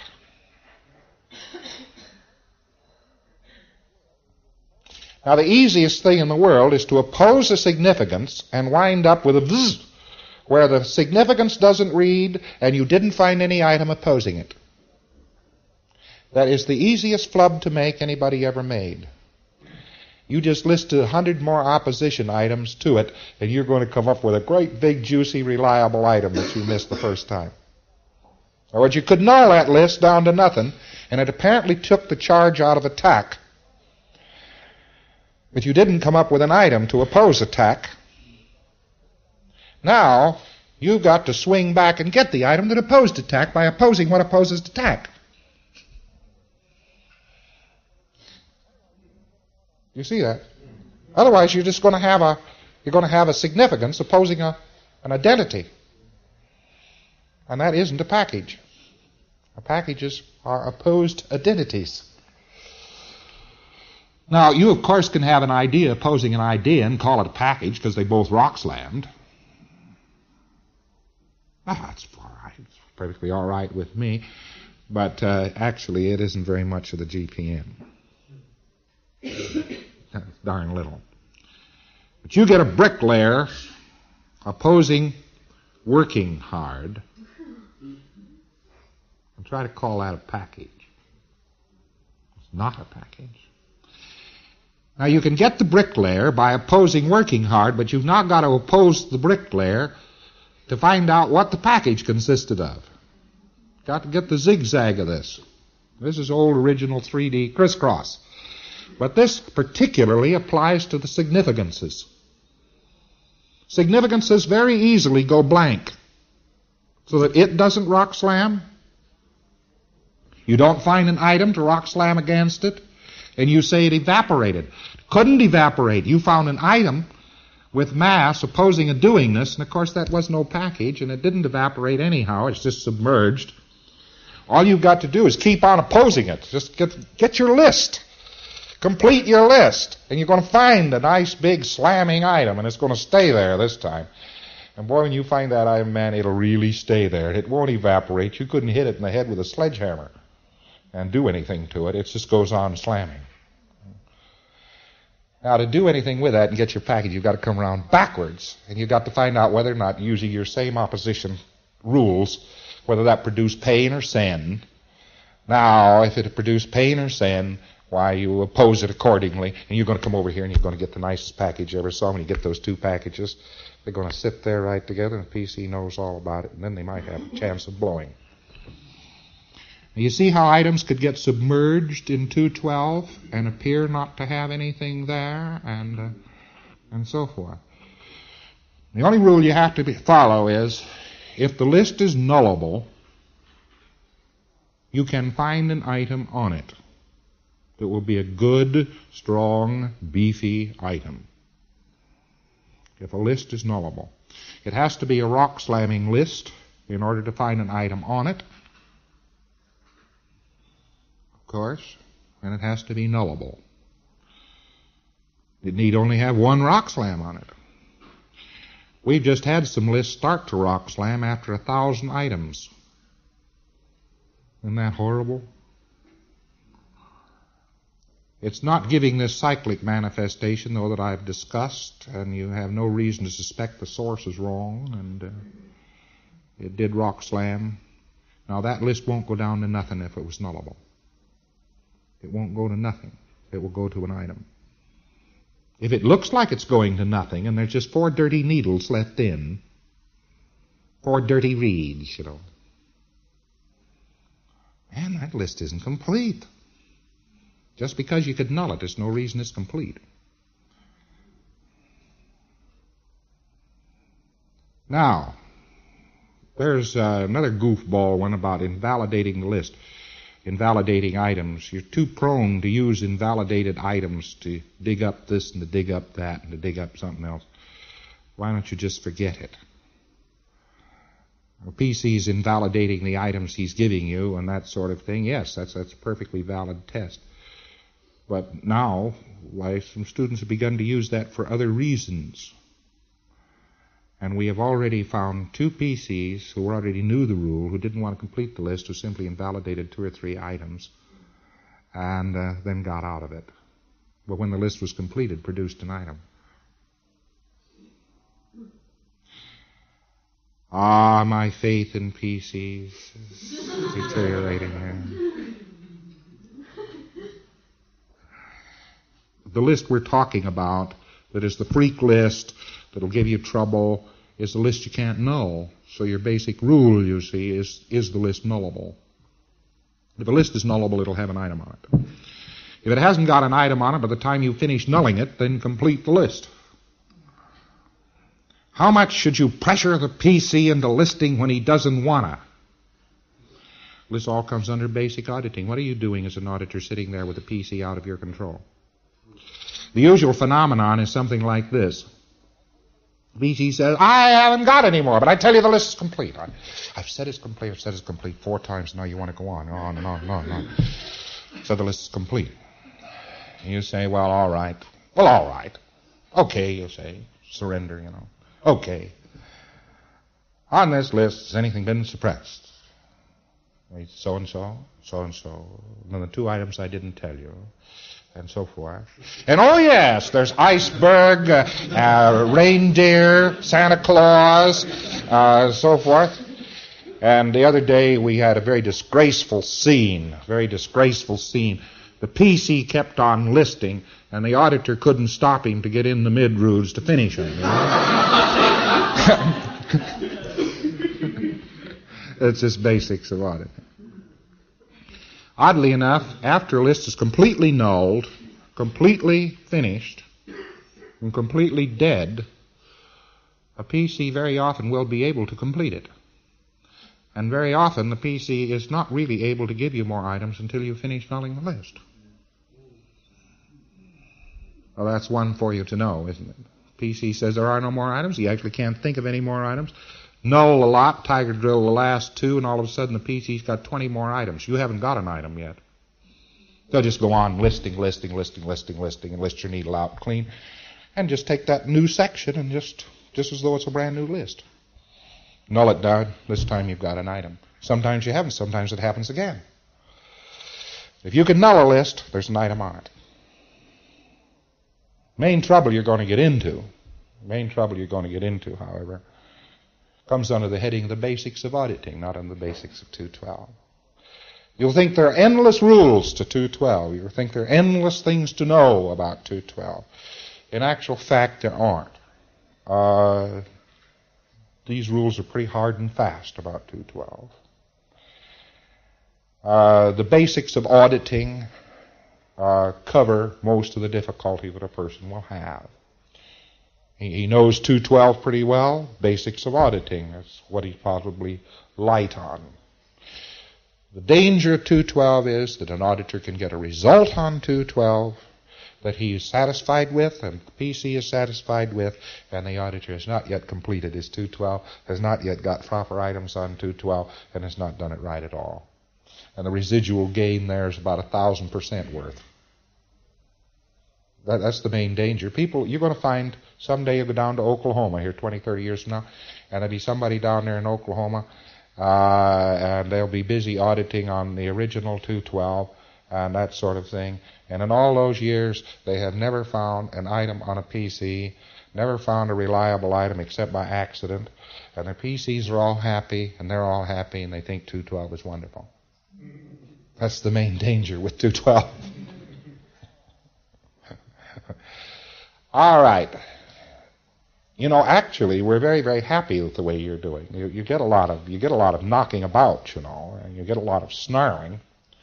Now, the easiest thing in the world is to oppose a significance and wind up with a bzz, where the significance doesn't read and you didn't find any item opposing it. That is the easiest flub to make anybody ever made. You just listed a hundred more opposition items to it, and you're going to come up with a great, big, juicy, reliable item that you missed the first time. Or you could narrow that list down to nothing, and it apparently took the charge out of attack. But you didn't come up with an item to oppose attack. Now, you've got to swing back and get the item that opposed attack by opposing what opposes attack. You see that? Otherwise, you're just going to have a you're going to have a significance opposing a, an identity, and that isn't a package. Packages are opposed identities. Now, you of course can have an idea opposing an idea and call it a package because they both rock slammed. Ah, that's all right. It's perfectly all right with me. But uh, actually, it isn't very much of the G P M. That's darn little. But you get a bricklayer opposing working hard and try to call that a package. It's not a package. Now, you can get the bricklayer by opposing working hard, but you've not got to oppose the bricklayer to find out what the package consisted of. Got to get the zigzag of this. This is old original three D crisscross. But this particularly applies to the significances. Significances very easily go blank so that it doesn't rock slam. You don't find an item to rock slam against it, and you say it evaporated. Couldn't evaporate. You found an item with mass opposing a doingness, and of course that was no package, and it didn't evaporate anyhow. It's just submerged. All you've got to do is keep on opposing it. Just get, get your list. Complete your list, and you're going to find a nice big slamming item, and it's going to stay there this time. And boy, when you find that item, man, it'll really stay there. It won't evaporate. You couldn't hit it in the head with a sledgehammer and do anything to it. It just goes on slamming. Now, to do anything with that and get your package, you've got to come around backwards, and you've got to find out whether or not, using your same opposition rules, whether that produced pain or sin. Now, if it produced pain or sin, why, you oppose it accordingly, and you're going to come over here and you're going to get the nicest package you ever saw. When you get those two packages, they're going to sit there right together, and the P C knows all about it, and then they might have a chance of blowing. Now, you see how items could get submerged in two twelve and appear not to have anything there, and uh, and so forth. The only rule you have to be, follow is, if the list is nullable, you can find an item on it that will be a good, strong, beefy item. If a list is nullable. It has to be a rock-slamming list in order to find an item on it, of course, and it has to be nullable. It need only have one rock slam on it. We've just had some lists start to rock slam after a thousand items. Isn't that horrible? It's not giving this cyclic manifestation, though, that I've discussed, and you have no reason to suspect the source is wrong, and uh, it did rock slam. Now, that list won't go down to nothing if it was nullable. It won't go to nothing. It will go to an item. If it looks like it's going to nothing, and there's just four dirty needles left in, four dirty reeds, you know, man, that list isn't complete. Just because you could null it, there's no reason it's complete. Now, there's uh, another goofball one about invalidating the list, invalidating items. You're too prone to use invalidated items to dig up this and to dig up that and to dig up something else. Why don't you just forget it? A P C's invalidating the items he's giving you and that sort of thing. Yes, that's, that's a perfectly valid test. But now, why, some students have begun to use that for other reasons. And we have already found two P Cs who already knew the rule, who didn't want to complete the list, who simply invalidated two or three items and uh, then got out of it. But when the list was completed, produced an item. Ah, my faith in P Cs is deteriorating here. The list we're talking about, that is the freak list that'll give you trouble, is the list you can't null. So your basic rule, you see, is, is the list nullable. If a list is nullable, it'll have an item on it. If it hasn't got an item on it by the time you finish nulling it, then complete the list. How much should you pressure the P C into listing when he doesn't wanna? This all comes under basic auditing. What are you doing as an auditor sitting there with the P C out of your control? The usual phenomenon is something like this. P C says, I haven't got any more, but I tell you the list is complete. I, I've said it's complete, I've said it's complete four times, now you want to go on, on and on and on and on. So the list is complete. You say, well, all right. Well, all right. Okay, you say. Surrender, you know. Okay. On this list, has anything been suppressed? So-and-so, so-and-so. And then the two items I didn't tell you. And so forth. And oh yes, there's iceberg, uh, uh, reindeer, Santa Claus, uh, so forth. And the other day we had a very disgraceful scene, very disgraceful scene. The P C kept on listing, and the auditor couldn't stop him to get in the mid-rules to finish them. You know? It's just basics of auditing. Oddly enough, after a list is completely nulled, completely finished, and completely dead, a P C very often will be able to complete it. And very often the P C is not really able to give you more items until you finish nulling the list. Well, that's one for you to know, isn't it? P C says there are no more items. He actually can't think of any more items. Null a lot, Tiger drill the last two, and all of a sudden the P C's got twenty more items. You haven't got an item yet. They'll just go on listing, listing, listing, listing, listing, and list your needle out clean, and just take that new section and just, just as though it's a brand new list. Null it down. This time you've got an item. Sometimes you haven't. Sometimes it happens again. If you can null a list, there's an item on it. Main trouble you're going to get into, main trouble you're going to get into, however, comes under the heading of the basics of auditing, not under the basics of two twelve. You'll think there are endless rules to two twelve. You'll think there are endless things to know about two twelve. In actual fact, there aren't. Uh, these rules are pretty hard and fast about two twelve. Uh, the basics of auditing uh, cover most of the difficulty that a person will have. He knows two twelve pretty well. Basics of auditing, that's what he's probably light on. The danger of two twelve is that an auditor can get a result on two twelve that he is satisfied with and the P C is satisfied with, and the auditor has not yet completed his two twelve, has not yet got proper items on two twelve, and has not done it right at all. And the residual gain there is about a thousand percent worth. That, that's the main danger. People, you're going to find someday you'll go down to Oklahoma here twenty, thirty years from now, and there'll be somebody down there in Oklahoma, uh, and they'll be busy auditing on the original two twelve and that sort of thing. And in all those years, they have never found an item on a P C, never found a reliable item except by accident, and their P Cs are all happy, and they're all happy, and they think two twelve is wonderful. That's the main danger with two twelve. All right. You know, actually, we're very, very happy with the way you're doing. You, you get a lot of you get a lot of knocking about, you know, and you get a lot of snarling.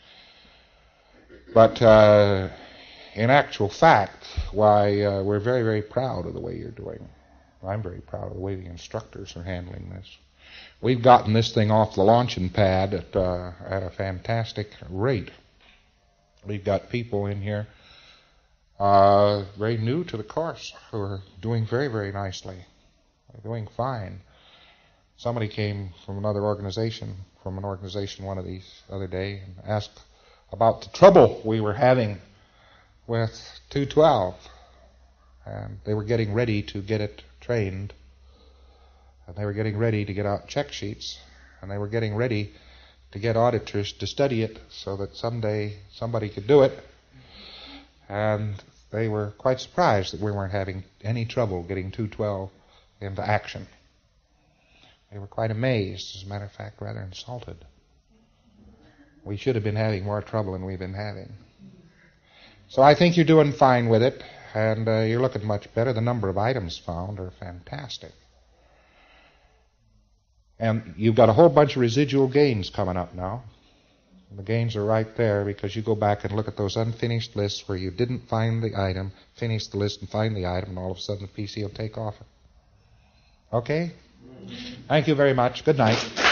But uh, in actual fact, why uh, we're very, very proud of the way you're doing. I'm very proud of the way the instructors are handling this. We've gotten this thing off the launching pad at uh, at a fantastic rate. We've got people in here Uh, very new to the course, who are doing very, very nicely. They're doing fine. Somebody came from another organization, from an organization one of these other day, and asked about the trouble we were having with two twelve. And they were getting ready to get it trained. And they were getting ready to get out check sheets. And they were getting ready to get auditors to study it so that someday somebody could do it. And they were quite surprised that we weren't having any trouble getting two twelve into action. They were quite amazed, as a matter of fact, rather insulted. We should have been having more trouble than we've been having. So I think you're doing fine with it, and uh, you're looking much better. The number of items found are fantastic. And you've got a whole bunch of residual gains coming up now. The gains are right there because you go back and look at those unfinished lists where you didn't find the item, finish the list and find the item, and all of a sudden the P C will take off. Okay? Thank you very much. Good night.